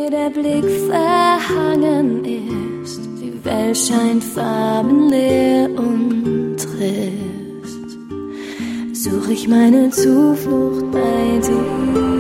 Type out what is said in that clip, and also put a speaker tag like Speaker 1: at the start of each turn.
Speaker 1: mir der Blick verhangen ist, die Welt scheint farbenleer und trist, such ich meine Zuflucht bei dir.